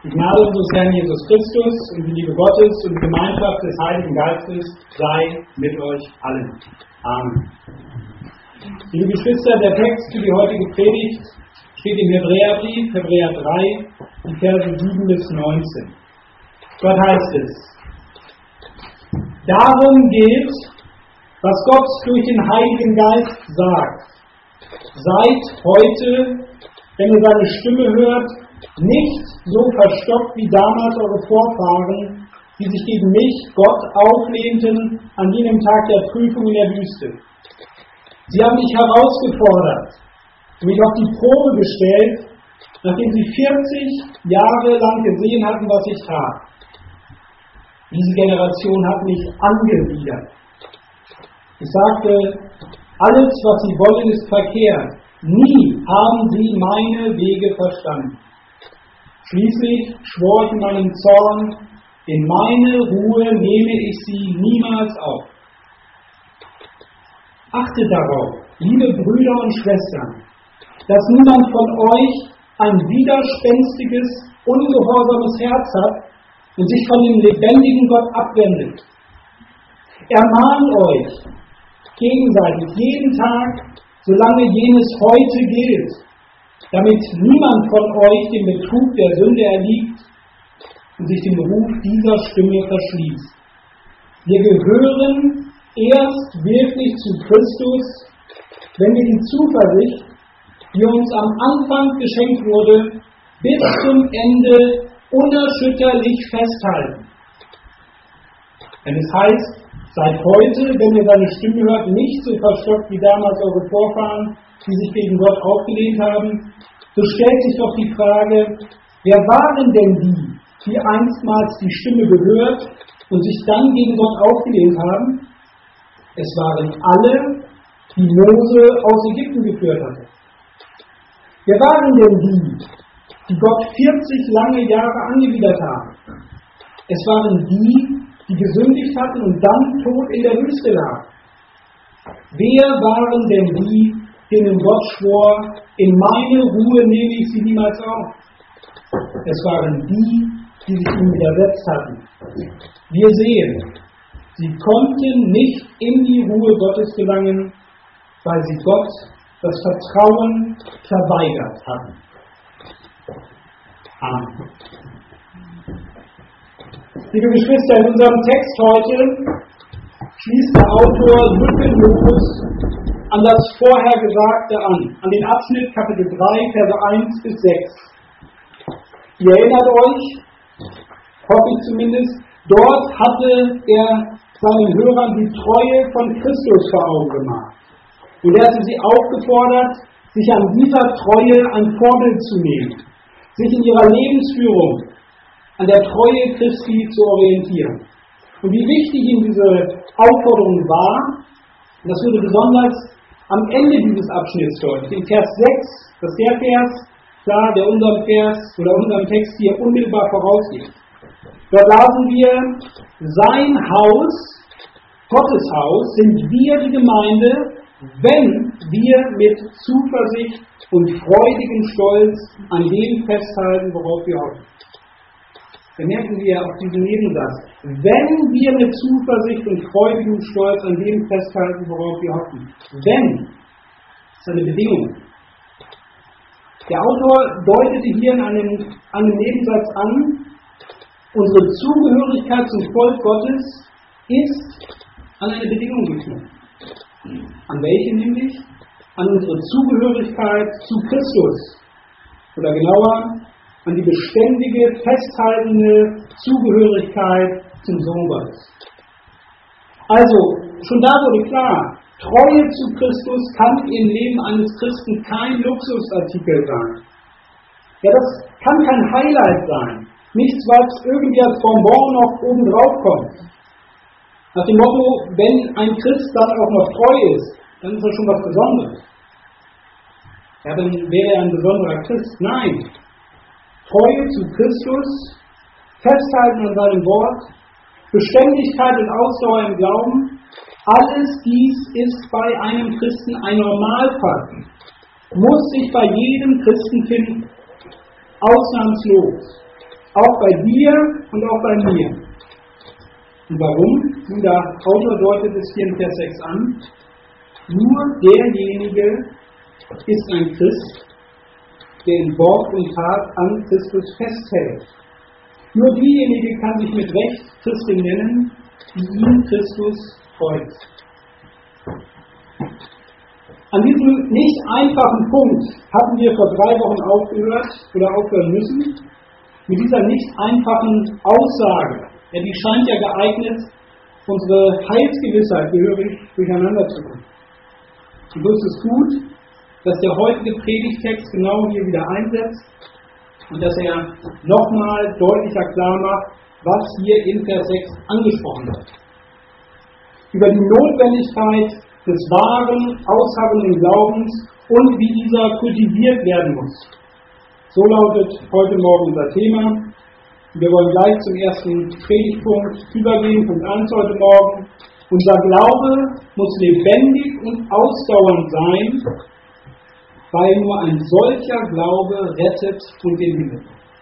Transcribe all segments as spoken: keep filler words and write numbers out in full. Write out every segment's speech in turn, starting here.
Die Gnade unseres Herrn Jesus Christus und die Liebe Gottes und die Gemeinschaft des Heiligen Geistes sei mit euch allen. Amen. Liebe Geschwister, der Text für die heutige Predigt steht im Hebräerbrief, Hebräer drei, die Verse sieben bis neunzehn. Dort heißt es: Darum gilt, was Gott durch den Heiligen Geist sagt: Seid heute, wenn ihr seine Stimme hört, nicht so verstockt wie damals eure Vorfahren, die sich gegen mich, Gott, auflehnten an jenem Tag der Prüfung in der Wüste. Sie haben mich herausgefordert und mich auf die Probe gestellt, nachdem sie vierzig Jahre lang gesehen hatten, was ich tat. Diese Generation hat mich angewidert. Ich sagte, alles, was sie wollen, ist verkehrt. Nie haben sie meine Wege verstanden. Schließlich schwor ich in meinem Zorn, in meine Ruhe nehme ich sie niemals auf. Achtet darauf, liebe Brüder und Schwestern, dass niemand von euch ein widerspenstiges, ungehorsames Herz hat und sich von dem lebendigen Gott abwendet. Ermahnt euch gegenseitig jeden Tag, solange jenes heute gilt, damit niemand von euch dem Betrug der Sünde erliegt und sich dem Ruf dieser Stimme verschließt. Wir gehören erst wirklich zu Christus, wenn wir die Zuversicht, die uns am Anfang geschenkt wurde, bis zum Ende unerschütterlich festhalten. Wenn es heißt, seid heute, wenn ihr seine Stimme hört, nicht so verstockt wie damals eure Vorfahren, die sich gegen Gott aufgelehnt haben, so stellt sich doch die Frage, wer waren denn die, die einstmals die Stimme gehört und sich dann gegen Gott aufgelehnt haben? Es waren alle, die Mose aus Ägypten geführt hatte. Wer waren denn die, die Gott vierzig lange Jahre angewidert haben? Es waren die, die gesündigt hatten und dann tot in der Wüste lagen. Wer waren denn die, denen Gott schwor, in meine Ruhe nehme ich sie niemals auf? Es waren die, die sich ihm widersetzt hatten. Wir sehen, sie konnten nicht in die Ruhe Gottes gelangen, weil sie Gott das Vertrauen verweigert hatten. Amen. Liebe Geschwister, in unserem Text heute schließt der Autor lückenlos an das Vorhergesagte an, an den Abschnitt Kapitel drei, Verse eins bis sechs. Ihr erinnert euch, hoffe ich zumindest, dort hatte er seinen Hörern die Treue von Christus vor Augen gemacht. Und er hatte sie aufgefordert, sich an dieser Treue ein Vorbild zu nehmen, sich in ihrer Lebensführung an der Treue Christi zu orientieren. Und wie wichtig ihm diese Aufforderung war, und das wurde besonders am Ende dieses Abschnitts deutlich, in Vers sechs, das ist der Vers, klar, der unserem Vers oder unserem Text hier unmittelbar vorausgeht. Dort lasen wir, sein Haus, Gottes Haus, sind wir die Gemeinde, wenn wir mit Zuversicht und freudigem Stolz an dem festhalten, worauf wir hoffen. Bemerken wir auf diesen Nebensatz. Wenn wir mit Zuversicht und freudigem Stolz an dem festhalten, worauf wir hoffen. Wenn, das ist eine Bedingung. Der Autor deutete hier in einem, einem Nebensatz an, unsere Zugehörigkeit zum Volk Gottes ist an eine Bedingung geknüpft. An welche nämlich? An unsere Zugehörigkeit zu Christus. Oder genauer, an die beständige, festhaltende Zugehörigkeit zum Sohn Gottes. Also, schon da wurde klar, Treue zu Christus kann im Leben eines Christen kein Luxusartikel sein. Ja, das kann kein Highlight sein. Nichts, was irgendwie als Bonbon noch oben drauf kommt. Nach dem Motto, wenn ein Christ dann auch noch treu ist, dann ist er schon was Besonderes. Ja, dann wäre er ein besonderer Christ. Nein. Treue zu Christus, Festhalten an seinem Wort, Beständigkeit und Ausdauer im Glauben, alles dies ist bei einem Christen ein Normalfall, muss sich bei jedem Christen finden, ausnahmslos. Auch bei dir und auch bei mir. Und warum? Nun, der Autor deutet es hier in Vers sechs an. Nur derjenige ist ein Christ, der in Wort und Tat an Christus festhält. Nur diejenige kann sich mit Recht Christin nennen, die ihm Christus folgt. An diesem nicht einfachen Punkt hatten wir vor drei Wochen aufgehört oder aufhören müssen, mit dieser nicht einfachen Aussage. Ja, die scheint ja geeignet, unsere Heilsgewissheit gehörig durcheinander zu bringen. Und so ist es gut, dass der heutige Predigtext genau hier wieder einsetzt und dass er nochmal deutlicher klar macht, was hier in Vers sechs angesprochen wird. Über die Notwendigkeit des wahren, ausharrenden Glaubens und wie dieser kultiviert werden muss. So lautet heute Morgen unser Thema. Wir wollen gleich zum ersten Predigtpunkt übergehen, Punkt eins heute Morgen. Unser Glaube muss lebendig und ausdauernd sein, weil nur ein solcher Glaube rettet und den Himmel.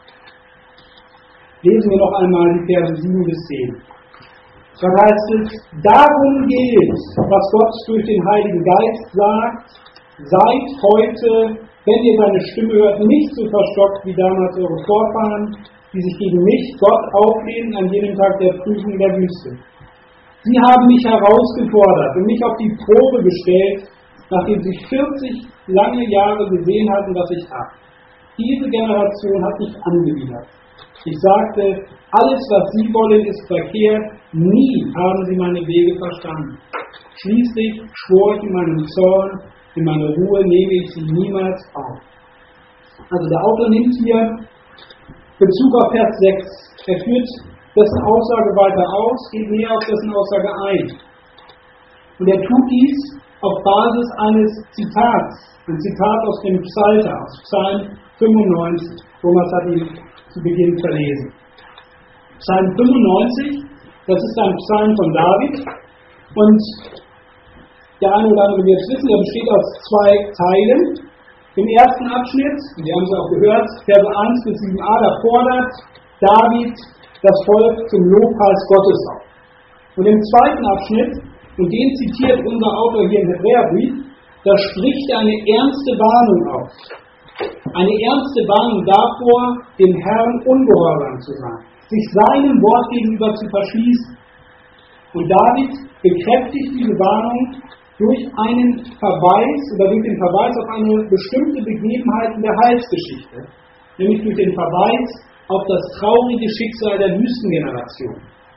Lesen wir noch einmal die Verse sieben bis zehn. Da heißt es, darum gilt, was Gott durch den Heiligen Geist sagt, seid heute, wenn ihr seine Stimme hört, nicht so verstockt wie damals eure Vorfahren, die sich gegen mich, Gott, auflehnten an jenem Tag der Prüfung in der Wüste. Sie haben mich herausgefordert und mich auf die Probe gestellt, nachdem sie vierzig lange Jahre gesehen hatten, was ich tat. Diese Generation hat mich angewidert. Ich sagte, alles, was sie wollen, ist verkehrt. Nie haben sie meine Wege verstanden. Schließlich schwor ich in meinem Zorn, in meiner Ruhe nehme ich sie niemals auf. Also der Autor nimmt hier Bezug auf Vers sechs. Er führt dessen Aussage weiter aus, geht näher auf dessen Aussage ein. Und er tut dies auf Basis eines Zitats. Ein Zitat aus dem Psalter, aus Psalm fünfundneunzig. Thomas hat ihn zu Beginn verlesen. Psalm fünfundneunzig, das ist ein Psalm von David. Und der eine oder andere wird es wissen, der besteht aus zwei Teilen. Im ersten Abschnitt, und wir haben es auch gehört, Verse eins bis sieben a, da fordert David das Volk zum Lobpreis Gottes auf. Und im zweiten Abschnitt, und den zitiert unser Autor hier im Hebräerbrief, da spricht er eine ernste Warnung aus. Eine ernste Warnung davor, dem Herrn ungehorsam zu sein, sich seinem Wort gegenüber zu verschließen. Und David bekräftigt diese Warnung durch einen Verweis oder durch den Verweis auf eine bestimmte Begebenheit in der Heilsgeschichte, nämlich durch den Verweis auf das traurige Schicksal der Wüstengeneration.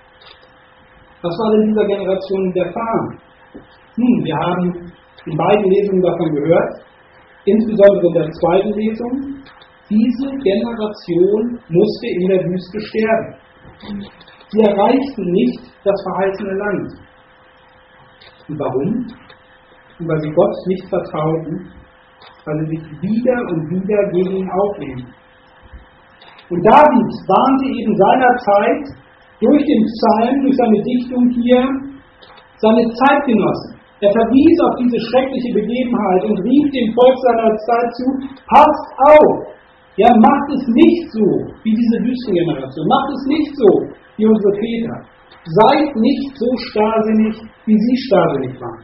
Was war denn dieser Generation widerfahren? Nun, wir haben in beiden Lesungen davon gehört, insbesondere in der zweiten Lesung, diese Generation musste in der Wüste sterben. Sie erreichten nicht das verheißene Land. Und warum? Und weil sie Gott nicht vertrauten, weil sie sich wieder und wieder gegen ihn auflehnten. Und David warnte eben seinerzeit durch den Psalm, durch seine Dichtung hier, seine Zeitgenossen. Er verwies auf diese schreckliche Begebenheit und rief dem Volk seiner Zeit zu, passt auf! Ja, macht es nicht so wie diese Wüstengeneration. Macht es nicht so wie unsere Väter. Seid nicht so starrsinnig, wie sie starrsinnig waren.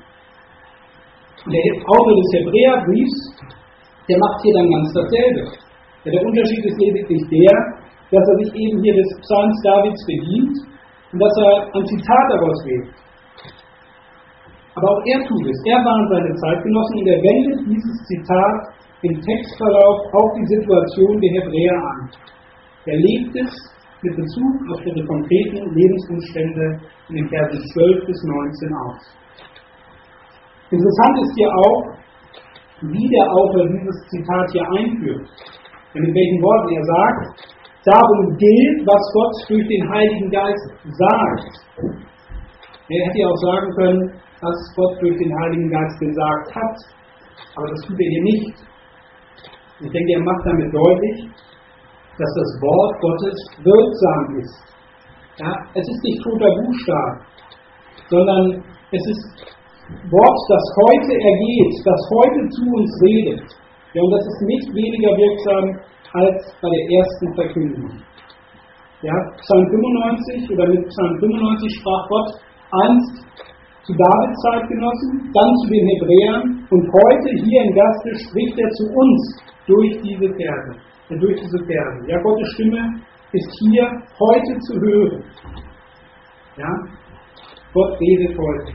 Und der Autor des Hebräerbriefs, der macht hier dann ganz dasselbe. Ja, der Unterschied ist lediglich der, dass er sich eben hier des Psalms Davids bedient und dass er ein Zitat daraus wählt. Aber auch er tut es. Er warnt seine Zeitgenossen und er wendet dieses Zitat im Textverlauf auf die Situation der Hebräer an. Er legt es mit Bezug auf ihre konkreten Lebensumstände in den Versen zwölf bis neunzehn aus. Interessant ist hier auch, wie der Autor dieses Zitat hier einführt. Mit welchen Worten er sagt, darum gilt, was Gott durch den Heiligen Geist sagt. Er hätte ja auch sagen können, was Gott durch den Heiligen Geist gesagt hat. Aber das tut er hier nicht. Ich denke, er macht damit deutlich, dass das Wort Gottes wirksam ist. Ja, es ist nicht toter Buchstabe, sondern es ist Wort, das heute ergeht, das heute zu uns redet. Ja, und das ist nicht weniger wirksam als bei der ersten Verkündigung. Ja, Psalm fünfundneunzig oder mit Psalm fünfundneunzig sprach Gott einst zu Davids Zeitgenossen, dann zu den Hebräern und heute hier im Gaste spricht er zu uns durch diese Verse. Äh, durch diese Verse. Ja, Gottes Stimme ist hier heute zu hören. Ja, Gott redet heute.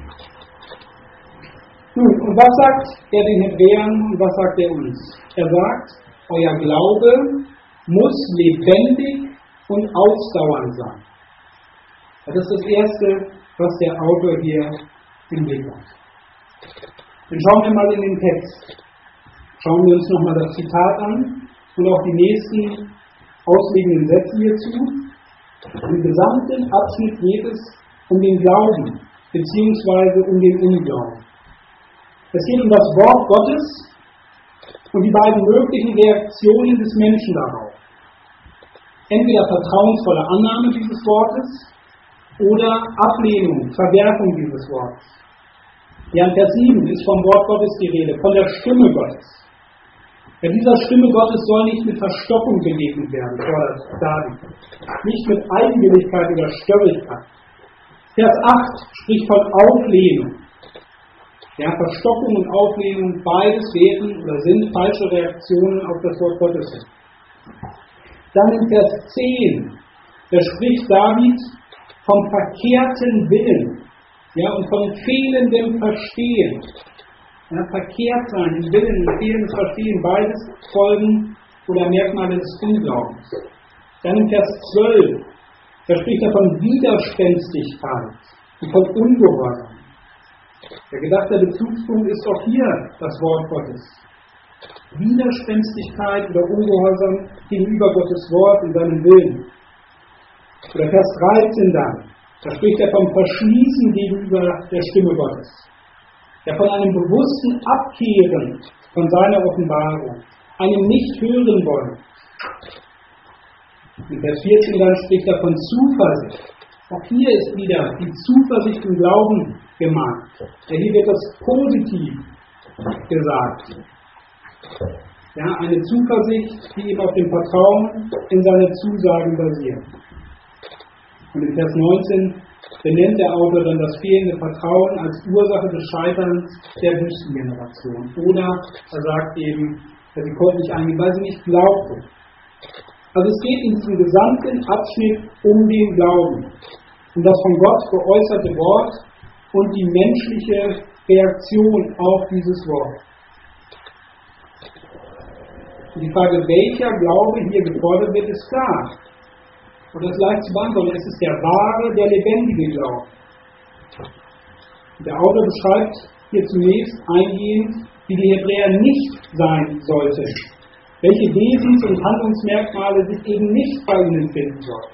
Nun, und was sagt er den Hebräern und was sagt er uns? Er sagt, euer Glaube muss lebendig und ausdauernd sein. Das ist das Erste, was der Autor hier im Blick hat. Dann schauen wir mal in den Text. Schauen wir uns nochmal das Zitat an und auch die nächsten auslegenden Sätze hierzu. Im gesamten Abschnitt geht es um den Glauben, beziehungsweise um den Unglauben. Es geht um das Wort Gottes und die beiden möglichen Reaktionen des Menschen darauf. Entweder vertrauensvolle Annahme dieses Wortes oder Ablehnung, Verwerfung dieses Wortes. Ja, in Vers sieben ist vom Wort Gottes die Rede, von der Stimme Gottes. Ja, dieser Stimme Gottes soll nicht mit Verstockung begegnet werden, fordert David. Nicht mit Eigenwilligkeit oder Störrigkeit. Vers acht spricht von Auflehnung. Ja, Verstockung und Auflehnung, beides wären oder sind falsche Reaktionen auf das Wort Gottes. Dann in Vers zehn, da spricht David vom verkehrten Willen, ja, und von fehlendem Verstehen. Ja, verkehrt sein, im Willen, im fehlendes Verstehen, beides Folgen oder Merkmale des Unglaubens. Dann in Vers zwölf, da spricht er von Widerspenstigkeit und von Ungehorsam. Der gedachte Bezugspunkt ist auch hier das Wort Gottes. Widerspenstigkeit oder Ungehorsam gegenüber Gottes Wort und seinem Willen. Oder Vers dreizehn dann, da spricht er vom Verschließen gegenüber der Stimme Gottes. Ja, von einem bewussten Abkehren von seiner Offenbarung, einem Nicht-Hören wollen. In Vers vierzehn dann spricht er von Zuversicht. Auch hier ist wieder die Zuversicht im Glauben gemeint. Ja, hier wird das positiv gesagt. Ja, eine Zuversicht, die eben auf dem Vertrauen in seine Zusagen basiert. Und in Vers neunzehn benennt der Autor dann das fehlende Vertrauen als Ursache des Scheiterns der Wüstengeneration. Oder er sagt eben, dass sie konnten nicht eingehen, weil sie nicht glaubten. Also es geht in diesem gesamten Abschnitt um den Glauben, um das von Gott geäußerte Wort und die menschliche Reaktion auf dieses Wort. Und die Frage, welcher Glaube hier gefordert wird, ist klar. Und das ist leicht zu beantworten. Es ist der wahre, der lebendige Glaube. Der Autor beschreibt hier zunächst eingehend, wie die Hebräer nicht sein sollten. Welche Wesens- und Handlungsmerkmale sich eben nicht bei ihnen finden sollen.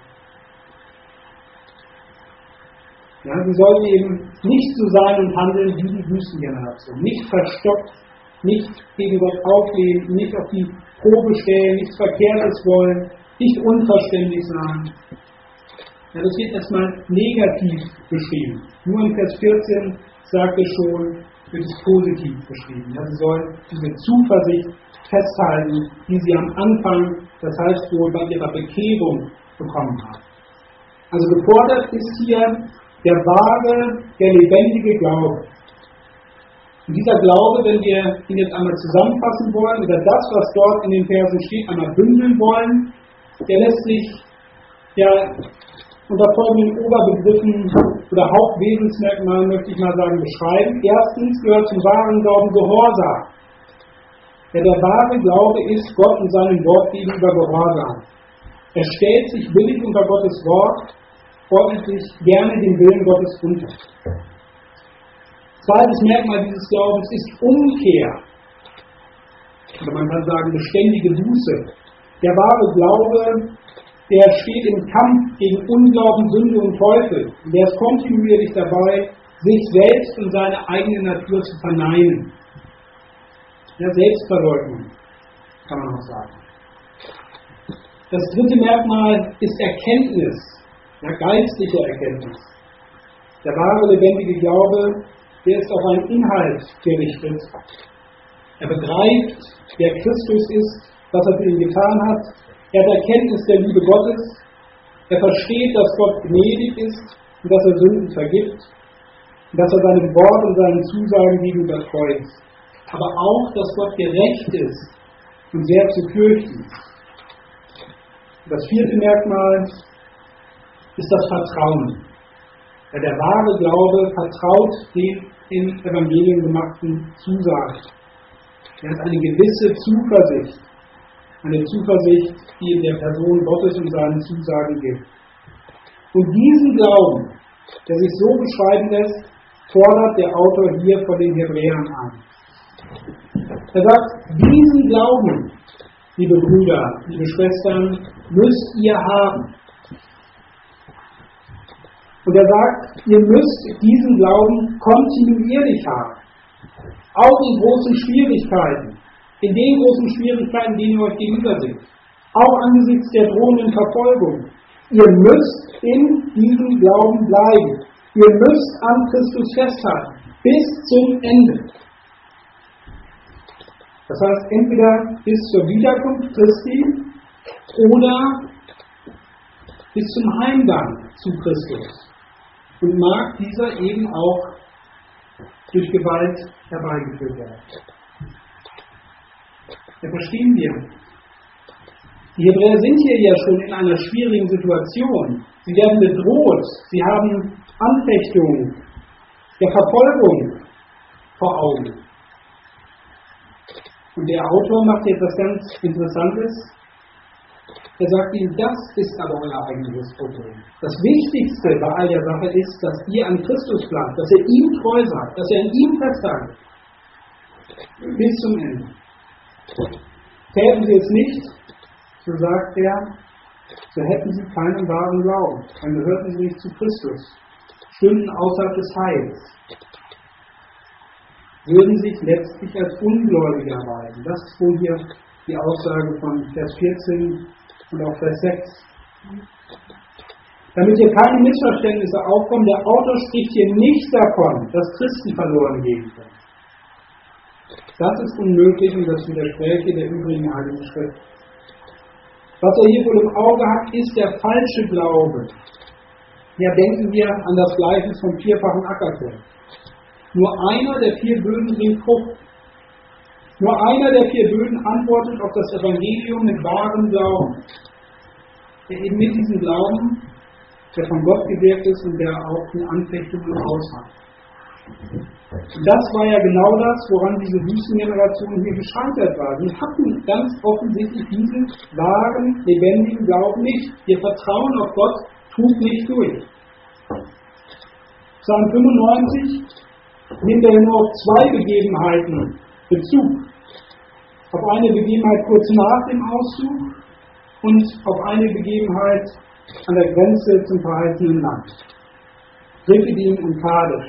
Ja, sie sollten eben nicht so sein und handeln wie die Wüstengeneration. Nicht verstockt, nicht gegen Gott auflehnen, nicht auf die Probe stellen, nichts Verkehrtes wollen, nicht unverständlich sein. Ja, das wird erstmal negativ beschrieben. Nur in Vers vierzehn sagt es schon, wird es positiv beschrieben. Ja, sie sollen diese Zuversicht festhalten, die sie am Anfang, das heißt wohl bei ihrer Bekehrung, bekommen haben. Also gefordert ist hier der wahre, der lebendige Glaube. Und dieser Glaube, wenn wir ihn jetzt einmal zusammenfassen wollen, oder das, was dort in den Versen steht, einmal bündeln wollen, der lässt sich ja unter folgenden Oberbegriffen oder Hauptwesensmerkmalen, möchte ich mal sagen, beschreiben. Erstens gehört zum wahren Glauben Gehorsam. Ja, der wahre Glaube ist Gott und seinem Wort gegenüber Gehorsam. Er stellt sich willig unter Gottes Wort, ordnet sich gerne dem Willen Gottes unter. Zweites Merkmal dieses Glaubens ist Umkehr. Oder man kann sagen, beständige Buße. Der wahre Glaube, der steht im Kampf gegen Unglauben, Sünde und Teufel. Und der ist kontinuierlich dabei, sich selbst und seine eigene Natur zu verneinen. Ja, Selbstverleugnung, kann man auch sagen. Das dritte Merkmal ist Erkenntnis, ja, geistliche Erkenntnis. Der wahre, lebendige Glaube, der ist auf einen Inhalt gerichtet. Er begreift, wer Christus ist, was er für ihn getan hat. Er hat Erkenntnis der Liebe Gottes. Er versteht, dass Gott gnädig ist und dass er Sünden vergibt und dass er seinem Wort und seinen Zusagen gegenüber treu ist. Aber auch, dass Gott gerecht ist und sehr zu fürchten. Das vierte Merkmal ist das Vertrauen. Ja, der wahre Glaube vertraut den im Evangelium gemachten Zusagen. Er hat eine gewisse Zuversicht, eine Zuversicht, die in der Person Gottes und seinen Zusagen gilt. Und diesen Glauben, der sich so beschreiben lässt, fordert der Autor hier von den Hebräern an. Er sagt, diesen Glauben, liebe Brüder, liebe Schwestern, müsst ihr haben. Und er sagt, ihr müsst diesen Glauben kontinuierlich haben. Auch in großen Schwierigkeiten, in den großen Schwierigkeiten, denen ihr euch gegenüber seht. Auch angesichts der drohenden Verfolgung. Ihr müsst in diesem Glauben bleiben. Ihr müsst an Christus festhalten. Bis zum Ende. Das heißt, entweder bis zur Wiederkunft Christi oder bis zum Heimgang zu Christus. Und mag dieser eben auch durch Gewalt herbeigeführt werden. Ja, verstehen wir. Die Hebräer sind hier ja schon in einer schwierigen Situation. Sie werden bedroht, sie haben Anfechtungen, der Verfolgung vor Augen. Und der Autor macht jetzt etwas ganz Interessantes. Er sagt ihnen, das ist aber euer eigentliches Problem. Das Wichtigste bei all der Sache ist, dass ihr an Christus bleibt, dass ihr ihm treu seid, dass ihr an ihm festhaltet. Bis zum Ende. Täten sie es nicht, so sagt er, so hätten sie keinen wahren Glauben. Dann gehörten sie nicht zu Christus. Stünden außerhalb des Heils. Würden sich letztlich als Ungläubige erweisen. Das ist wohl hier die Aussage von Vers vierzehn und auch Vers sechs. Damit hier keine Missverständnisse aufkommen, der Autor spricht hier nicht davon, dass Christen verloren gehen können. Das ist unmöglich und das widerspräche der übrigen Heiligen Schrift. Was er hier wohl im Auge hat, ist der falsche Glaube. Ja, denken wir an das Gleichnis vom vierfachen Ackerfeld. Nur einer der vier Böden bringt Frucht. Nur einer der vier Böden antwortet auf das Evangelium mit wahrem Glauben. Der eben mit diesem Glauben, der von Gott gewirkt ist und der auch die Anfechtungen ausmacht. Und das war ja genau das, woran diese Wüstengeneration hier gescheitert war. Sie hatten ganz offensichtlich diesen wahren, lebendigen Glauben nicht. Ihr Vertrauen auf Gott trug nicht durch. Psalm fünfundneunzig nimmt er nur auf zwei Begebenheiten Bezug. Auf eine Begebenheit kurz nach dem Auszug und auf eine Begebenheit an der Grenze zum verheißenen Land. Rephidim und Kadesh.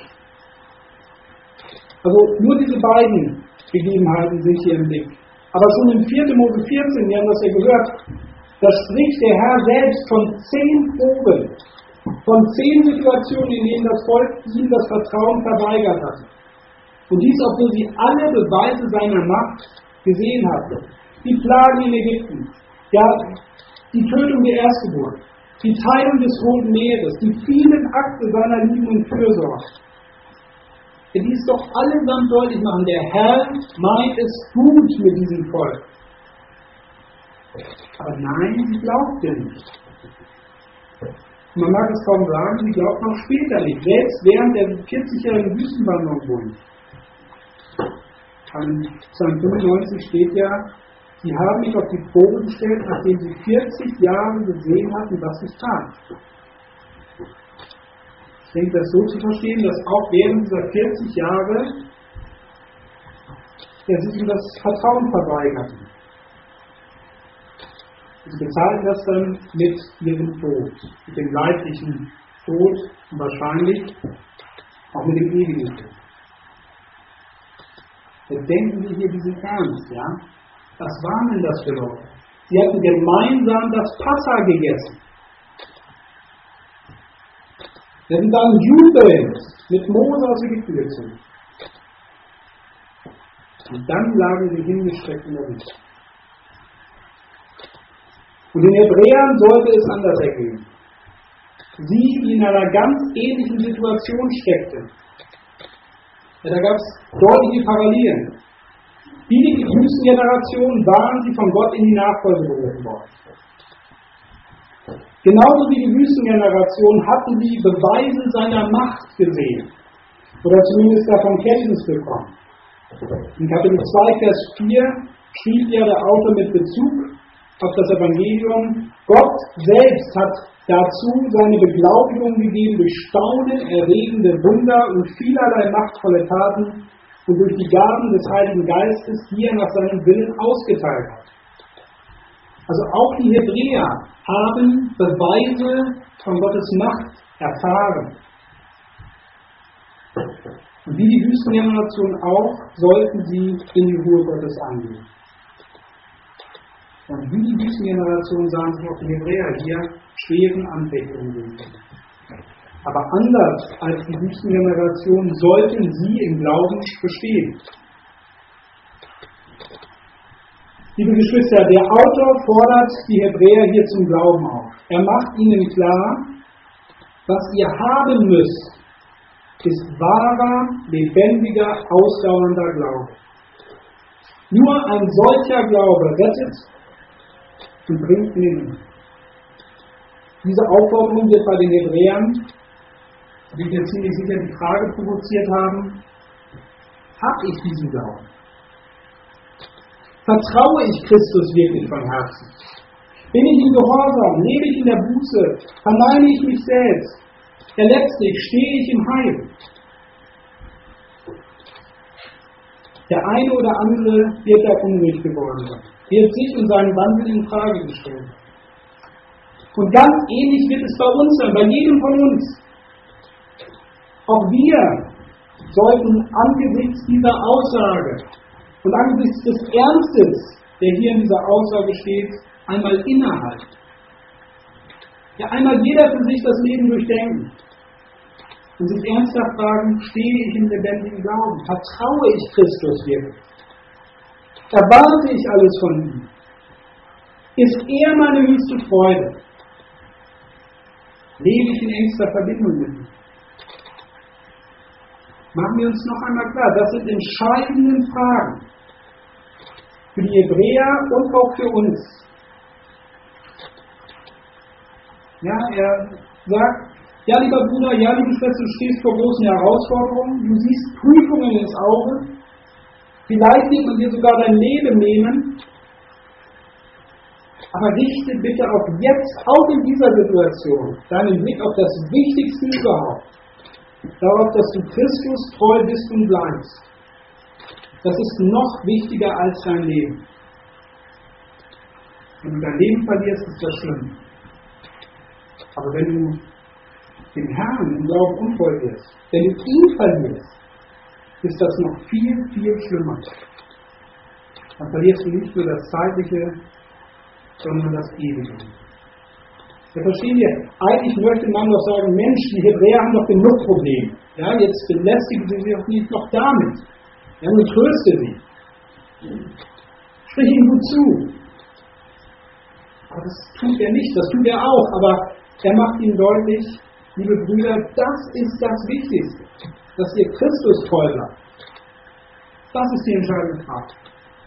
Also nur diese beiden Begebenheiten sind hier im Blick. Aber schon im vierten Mose vierzehn, wir haben das ja gehört, da spricht der Herr selbst von zehn Proben, von zehn Situationen, in denen das Volk ihm das Vertrauen verweigert hat. Und dies, obwohl sie alle Beweise seiner Macht gesehen hatten. Die Plagen in Ägypten, ja, die Tötung der Erstgeburt, die Teilung des Roten Meeres, die vielen Akte seiner Liebe und Fürsorge. Die es doch allesamt deutlich machen, der Herr meint es gut mit diesem Volk. Aber nein, sie glaubte nicht. Man mag es kaum sagen, sie glaubt noch später nicht, selbst während der vierzigjährigen Wüstenwanderung wohl. An Psalm fünfundneunzig steht ja, sie haben mich auf die Probe gestellt, nachdem sie vierzig Jahre gesehen hatten, was ich tat. Ich denke, das so zu verstehen, dass auch während dieser vierzig Jahre ja, sie ihm das Vertrauen verweigerten. Sie bezahlten das dann mit ihrem Tod, mit dem leiblichen Tod und wahrscheinlich auch mit dem ewigen Tod. Jetzt denken wir hier diesen Ernst, ja? Was waren denn das für Leute? Sie hatten gemeinsam das Passa gegessen. Sie hatten dann jubelnd mit Mose aus Ägypten gezogen. Und dann lagen sie hingestreckt in der Wüste. Und den Hebräern sollte es anders ergehen. sie, die in einer ganz ähnlichen Situation steckte. Ja, da gab es deutliche Parallelen. Wie die Wüstengeneration waren sie von Gott in die Nachfolge berufen worden. Genauso wie die Wüstengeneration hatten sie Beweise seiner Macht gesehen. Oder zumindest davon Kenntnis bekommen. In Kapitel zwei, Vers vier schrieb ja der Autor mit Bezug auf das Evangelium: Gott selbst hat dazu seine Beglaubigung gegeben durch staunenerregende Wunder und vielerlei machtvolle Taten und durch die Gaben des Heiligen Geistes, die er nach seinem Willen ausgeteilt hat. Also auch die Hebräer haben Beweise von Gottes Macht erfahren. Und wie die Wüstengeneration auch, sollten sie in die Ruhe Gottes angehen. Und wie die Wüstengeneration sahen sich auch die Hebräer hier schweren Anfechtungen gegenüber. Aber anders als die Wüstengeneration sollten sie im Glauben bestehen. Liebe Geschwister, der Autor fordert die Hebräer hier zum Glauben auf. Er macht ihnen klar, was ihr haben müsst, ist wahrer, lebendiger, ausdauernder Glaube. Nur ein solcher Glaube rettet und bringt Leben. Diese Aufforderung wird bei den Hebräern, die mir ziemlich sicher die Frage provoziert haben: Habe ich diesen Glauben? Vertraue ich Christus wirklich von Herzen? Bin ich im Gehorsam? Lebe ich in der Buße? Verneine ich mich selbst? Ja, letztlich stehe ich im Heil. Der eine oder andere wird da unruhig geworden sein, wird sich und seinen Wandel in Frage gestellt. Und ganz ähnlich wird es bei uns sein, bei jedem von uns. Auch wir sollten angesichts dieser Aussage und angesichts des Ernstes, der hier in dieser Aussage steht, einmal innehalten. Ja, einmal jeder für sich das Leben durchdenken und sich ernsthaft fragen: Stehe ich im lebendigen Glauben? Vertraue ich Christus wirklich? Erwarte ich alles von ihm? Ist er meine höchste Freude? Lebe ich in engster Verbindung mit ihm? Machen wir uns noch einmal klar, das sind entscheidende Fragen für die Hebräer und auch für uns. Ja, er sagt: Ja, lieber Bruder, ja, liebe Schwester, du stehst vor großen Herausforderungen, du siehst Prüfungen ins Auge, vielleicht wird man dir sogar dein Leben nehmen, aber richte bitte auch jetzt, auch in dieser Situation, deinen Blick auf das Wichtigste überhaupt, darauf, dass du Christus treu bist und bleibst. Das ist noch wichtiger als dein Leben. Wenn du dein Leben verlierst, ist das schlimm. Aber wenn du dem Herrn im Glauben untreu wirst, wenn du ihn verlierst, ist das noch viel, viel schlimmer. Dann verlierst du nicht nur das Zeitliche, sondern das Ewige. Wir verstehen ja, eigentlich möchte man doch sagen: Mensch, die Hebräer haben doch genug Probleme. Ja, jetzt belästigen sie sich auch nicht noch damit. Ja, nur tröste sie. Sprich ihnen gut zu. Aber das tut er nicht, das tut er auch. Aber er macht ihnen deutlich: Liebe Brüder, das ist das Wichtigste, dass ihr Christus treu bleibt. Das ist die entscheidende Frage.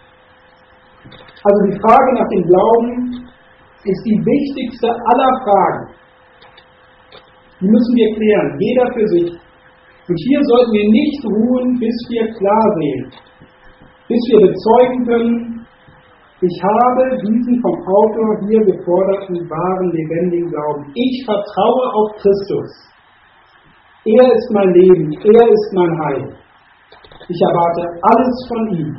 Also die Frage nach dem Glauben ist die wichtigste aller Fragen. Die müssen wir klären, jeder für sich. Und hier sollten wir nicht ruhen, bis wir klar sehen, bis wir bezeugen können: Ich habe diesen vom Autor hier geforderten wahren, lebendigen Glauben. Ich vertraue auf Christus. Er ist mein Leben, er ist mein Heil. Ich erwarte alles von ihm.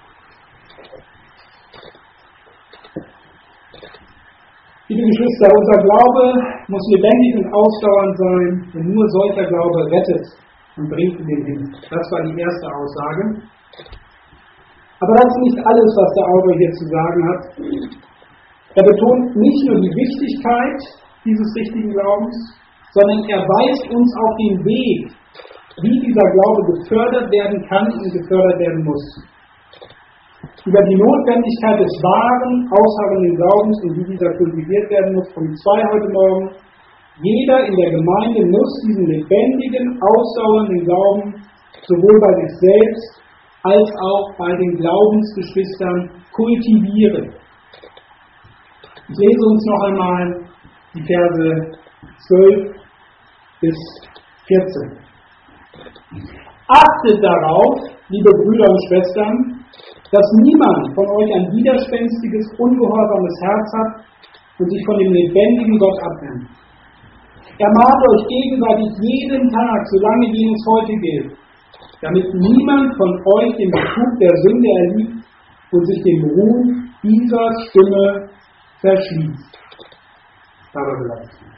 Liebe Geschwister, unser Glaube muss lebendig und ausdauernd sein, denn nur solcher Glaube rettet und bringt in den Himmel. Das war die erste Aussage. Aber das ist nicht alles, was der Autor hier zu sagen hat. Er betont nicht nur die Wichtigkeit dieses richtigen Glaubens, sondern er weist uns auf den Weg, wie dieser Glaube gefördert werden kann und gefördert werden muss. Über die Notwendigkeit des wahren, ausharrenden Glaubens und wie dieser kultiviert werden muss, Punkt zwei heute Morgen. Jeder in der Gemeinde muss diesen lebendigen, ausdauernden Glauben sowohl bei sich selbst als auch bei den Glaubensgeschwistern kultivieren. Ich lese uns noch einmal die Verse zwölf bis vierzehn. Achtet darauf, liebe Brüder und Schwestern, dass niemand von euch ein widerspenstiges, ungehorsames Herz hat und sich von dem lebendigen Gott abwendet. Ermahnt euch gegenseitig jeden Tag, solange jenes heute gilt, damit niemand von euch den Betrug der Sünde erliegt und sich dem Ruf dieser Stimme verschließt. Dabei bleibt es.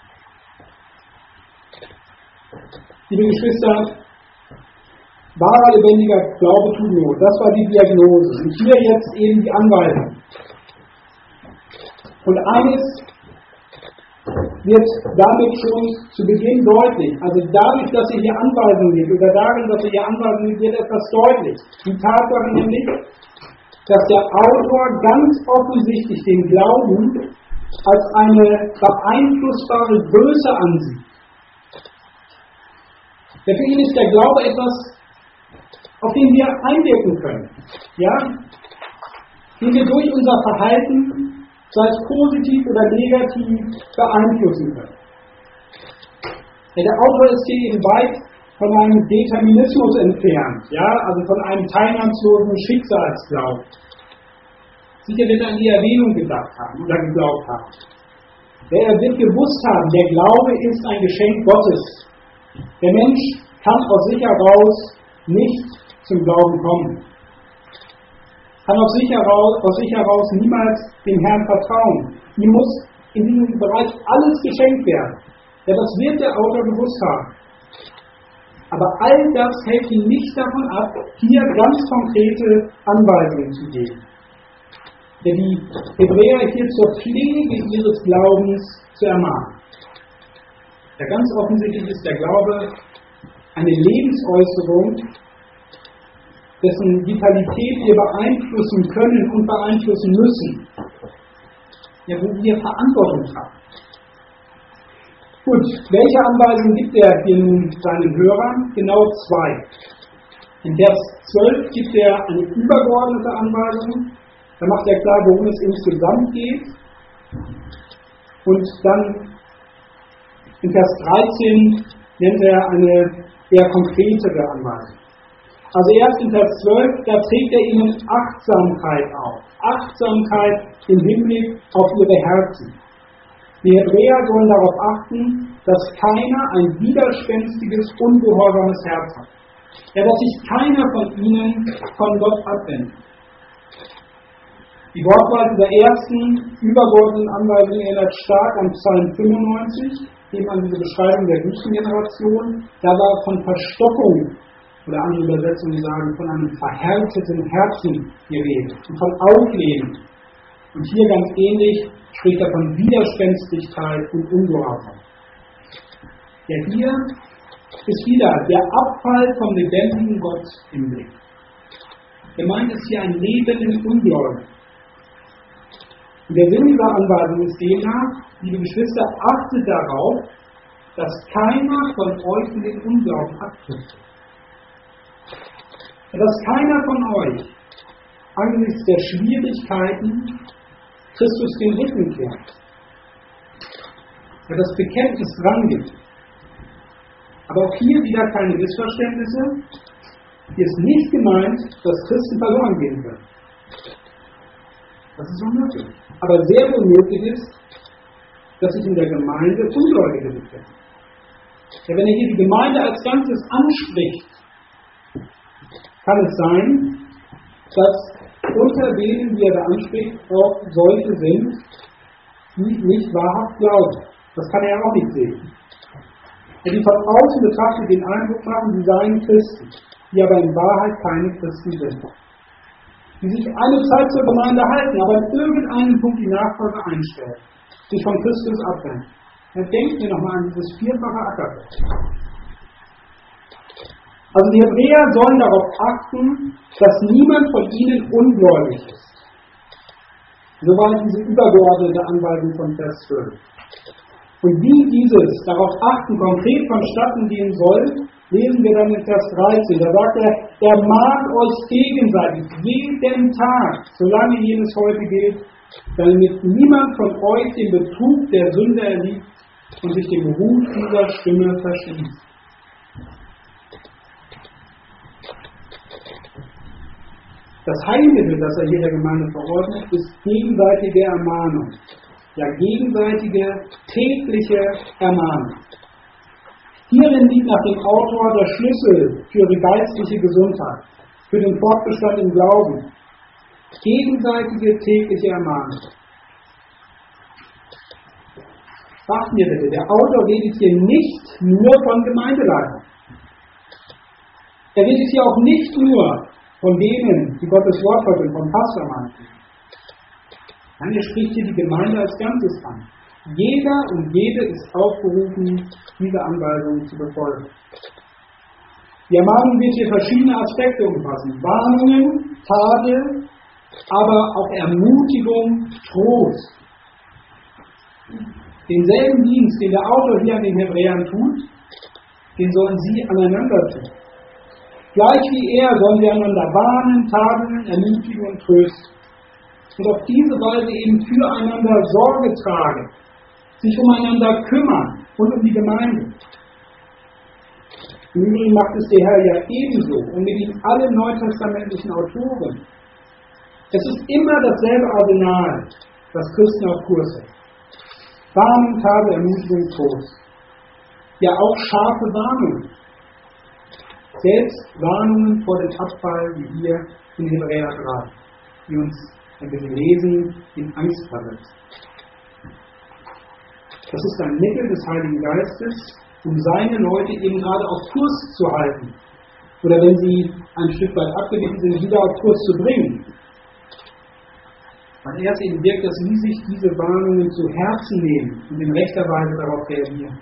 Liebe Geschwister, wahrer lebendiger Glaube tut Not. Das war die Diagnose. Und hier jetzt eben die Anweisung. Und eines wird damit schon zu Beginn deutlich. Also dadurch, dass er hier Anweisungen gibt, oder darin, dass er hier Anweisungen gibt, wird etwas deutlich. Die Tatsache nämlich, dass der Autor ganz offensichtlich den Glauben als eine beeinflussbare Größe ansieht. Denn für ihn ist der Glaube etwas, auf den wir einwirken können. Ja? Den wir durch unser Verhalten, sei es positiv oder negativ, beeinflussen können. Ja, der Autor ist hier eben weit von einem Determinismus entfernt, ja? Also von einem teilnahmslosen Schicksalsglauben. Sicher wird er an die Erwähnung gedacht haben oder geglaubt haben. Er wird gewusst haben, der Glaube ist ein Geschenk Gottes. Der Mensch kann aus sich heraus nicht zum Glauben kommen. Kann aus sich heraus, aus sich heraus niemals dem Herrn vertrauen. Ihm muss in diesem Bereich alles geschenkt werden. Ja, das wird der Autor gewusst haben. Aber all das hält ihn nicht davon ab, hier ganz konkrete Anweisungen zu geben. Denn die Hebräer hier zur Pflege ihres Glaubens zu ermahnen. Ja, ganz offensichtlich ist der Glaube eine Lebensäußerung, dessen Vitalität wir beeinflussen können und beeinflussen müssen. Ja, wo wir Verantwortung haben. Gut, welche Anweisungen gibt er den seinen Hörern? Genau zwei. In Vers zwölf gibt er eine übergeordnete Anweisung. Da macht er klar, worum es insgesamt geht. Und dann in Vers dreizehn nennt er eine eher konkretere Anweisung. Also erst in Vers zwölf, da trägt er ihnen Achtsamkeit auf. Achtsamkeit im Hinblick auf ihre Herzen. Die Hebräer sollen darauf achten, dass keiner ein widerspenstiges, ungehorsames Herz hat. Ja, dass sich keiner von ihnen von Gott abwendet. Die Wortwahl dieser ersten übergeordneten Anweisung erinnert stark an Psalm fünfundneunzig, eben an diese Beschreibung der Wüstengeneration. Da war von Verstockung, oder andere Übersetzungen sagen, von einem verhärteten Herzen die Rede und von Aufleben. Und hier ganz ähnlich spricht er von Widerspenstigkeit und Ungehorsam. Ja, hier ist wieder der Abfall vom lebendigen Gott im Blick. Gemeint ist hier ein Leben im Unglauben. Und der Sinn dieser Anweisung ist demnach, liebe Geschwister, achtet darauf, dass keiner von euch in den Unglauben abtrifft. Dass keiner von euch angesichts der Schwierigkeiten Christus den Rücken kehrt. Ja, das Bekenntnis dran gibt. Aber auch hier wieder keine Missverständnisse. Hier ist nicht gemeint, dass Christen verloren gehen können. Das ist unmöglich. Aber sehr wohl möglich ist, dass sich in der Gemeinde Ungläubige befinden. Ja, wenn er hier die Gemeinde als Ganzes anspricht, kann es sein, dass unter denen, die er da anspricht, auch solche sind, die nicht wahrhaft glauben. Das kann er ja auch nicht sehen. Ja, die von außen betrachtet den Eindruck machen, sie seien Christen, die aber in Wahrheit keine Christen sind. Die sich eine Zeit zur Gemeinde halten, aber in irgendeinem Punkt die Nachfolge einstellen, sich von Christus abwenden. Ja, denkt mir nochmal an dieses vierfache Ackerfeld. Also die Hebräer sollen darauf achten, dass niemand von ihnen ungläubig ist. Soweit diese übergeordnete Anweisung von Vers zwölf. Und wie dieses darauf achten konkret vonstatten gehen soll, lesen wir dann in Vers dreizehn. Da sagt er, ermahnt euch gegenseitig jeden Tag, solange jenes heute gilt, damit niemand von euch den Betrug der Sünde erliegt und sich dem Ruf dieser Stimme verschließt. Das Heilmittel, das er hier der Gemeinde verordnet, ist gegenseitige Ermahnung. Ja, gegenseitige, tägliche Ermahnung. Hierin liegt nach dem Autor der Schlüssel für ihre geistliche Gesundheit, für den Fortbestand im Glauben. Gegenseitige, tägliche Ermahnung. Sagt mir bitte, der Autor redet hier nicht nur von Gemeindeleitung. Er redet hier auch nicht nur von denen, die Gottes Wort verkünden, vom Pastor meinen. Nein, er spricht hier die Gemeinde als Ganzes an. Jeder und jede ist aufgerufen, diese Anweisungen zu befolgen. Die Ermahnung wird hier verschiedene Aspekte umfassen. Warnungen, Tadel, aber auch Ermutigung, Trost. Denselben Dienst, den der Autor hier an den Hebräern tut, den sollen sie aneinander tun. Gleich wie er sollen wir einander warnen, tadeln, ermutigen und trösten. Und auf diese Weise eben füreinander Sorge tragen, sich umeinander kümmern und um die Gemeinde. Im Übrigen macht es der Herr ja ebenso und mit ihm alle neutestamentlichen Autoren. Es ist immer dasselbe Arsenal, das Christen auf Kurs hält. Warnung, Tadel, Ermutigung, Trost. Ja, auch scharfe Warnungen. Selbst Warnungen vor dem Abfall, wie hier in Hebräer drei, die uns, wenn wir sie lesen, in Angst versetzt. Das ist ein Mittel des Heiligen Geistes, um seine Leute eben gerade auf Kurs zu halten. Oder wenn sie ein Stück weit abgewichen sind, wieder auf Kurs zu bringen. Weil er es eben wirkt, dass sie sich diese Warnungen zu Herzen nehmen und in rechter Weise darauf reagieren.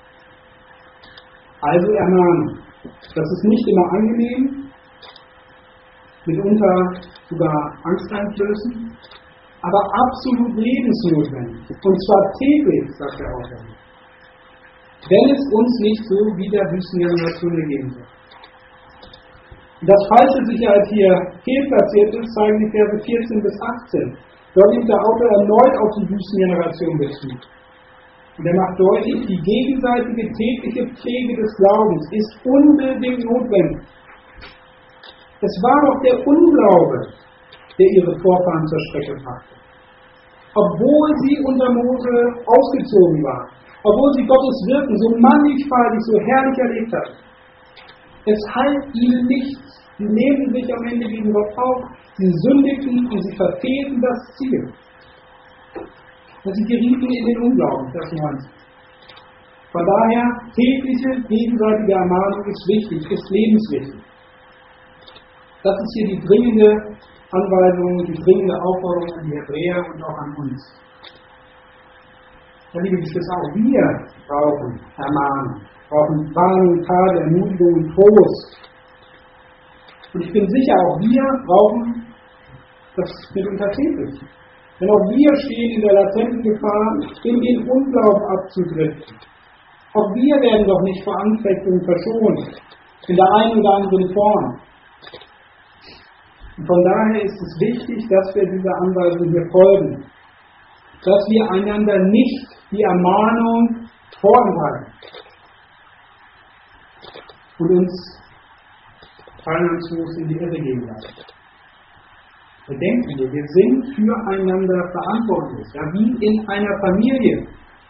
Also Ermahnung. Das ist nicht immer angenehm, mitunter sogar angsteinflößend, aber absolut lebensnotwendig. Und zwar täglich, sagt der Autor. Wenn es uns nicht so wie der Wüstengeneration geben soll. Das falsche Sicherheit hier fehlplatziert ist, zeigen die Verse vierzehn bis achtzehn. Dort nimmt der Autor erneut auf die Wüstengeneration Bezug. Und er macht deutlich, die gegenseitige tägliche Pflege des Glaubens ist unbedingt notwendig. Es war doch der Unglaube, der ihre Vorfahren zur Strecke brachte. Obwohl sie unter Mose ausgezogen waren, obwohl sie Gottes Wirken so mannigfaltig, so herrlich erlebt hatten. Es half ihnen nichts. Sie lehnten sich am Ende gegen Gott auf, sie sündigten und sie verfehlten das Ziel. Und sie gerieten in den Unglauben, das neunzehn. Von daher, tägliche, gegenseitige Ermahnung ist wichtig, ist lebenswichtig. Das ist hier die dringende Anweisung, die dringende Aufforderung an die Hebräer und auch an uns. Ja, liebe Geschwister, auch wir brauchen Ermahnung, brauchen Warnung, Tadel, Ermutigung und Trost. Und ich bin sicher, auch wir brauchen das mitunter täglich. Denn auch wir stehen in der latenten Gefahr, in den Unglauben abzudriften. Auch wir werden doch nicht vor Anfechtungen verschont, in der einen oder anderen Form. Und von daher ist es wichtig, dass wir dieser Anweisung hier folgen. Dass wir einander nicht die Ermahnung vorenthalten und uns teilnahmslos in die Irre gehen lassen. Bedenken wir, wir sind füreinander verantwortlich, ja, wie in einer Familie.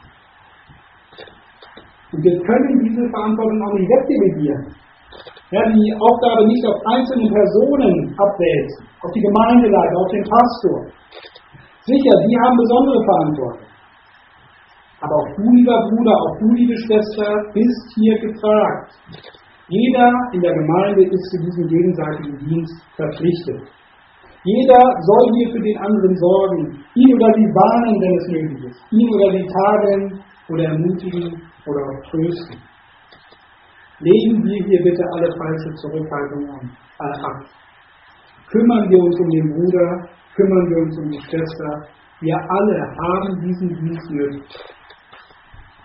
Und wir können diese Verantwortung auch nicht wegdelegieren. Ja, die Aufgabe nicht auf einzelne Personen abwälzen, auf die Gemeindeleiter, auf den Pastor. Sicher, die haben besondere Verantwortung. Aber auch du, lieber Bruder, auch du, liebe Schwester, bist hier gefragt. Jeder in der Gemeinde ist für diesen gegenseitigen Dienst verpflichtet. Jeder soll hier für den anderen sorgen, ihn oder sie warnen, wenn es nötig ist, ihn oder sie tadeln oder ermutigen oder auch trösten. Legen wir hier bitte alle falsche Zurückhaltung ab. Kümmern wir uns um den Bruder, kümmern wir uns um die Schwester. Wir alle haben diesen Dienst nötig.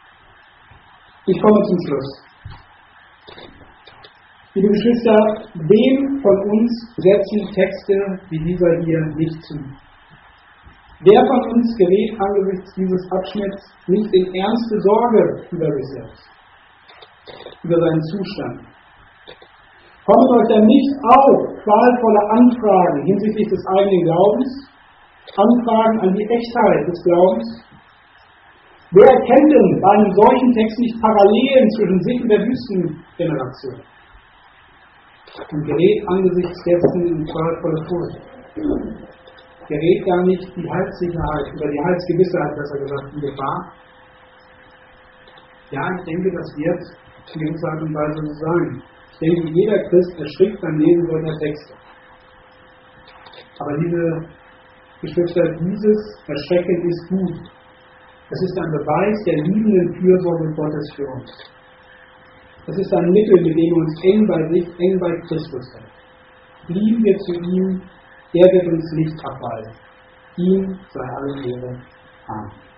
Ich komme zum Schluss. Liebe Geschwister, wem von uns setzen Texte wie dieser hier nicht zu? Wer von uns gerät angesichts dieses Abschnitts nicht in ernste Sorge über sich selbst, über seinen Zustand? Kommen euch dann nicht auch qualvolle Anfragen hinsichtlich des eigenen Glaubens, Anfragen an die Echtheit des Glaubens? Wer erkennt denn bei einem solchen Text nicht Parallelen zwischen sich und der Wüstengeneration? Und gerät angesichts dessen in qualvolle Furcht. Gerät gar nicht die Heilssicherheit oder die Heilsgewissheit, besser gesagt, in Gefahr? Ja, ich denke, das wird in gewisser Art und Weise so sein. Ich denke, jeder Christ erschrickt beim Lesen solcher Texte. Aber liebe Geschwister, dieses Erschrecken ist gut. Es ist ein Beweis der liebenden Fürsorge Gottes für uns. Es ist ein Mittel, mit dem er uns eng bei sich, eng bei Christus hält. Blieben wir zu ihm, er wird uns nicht abweisen. Ihm sei alle Ehre. Amen.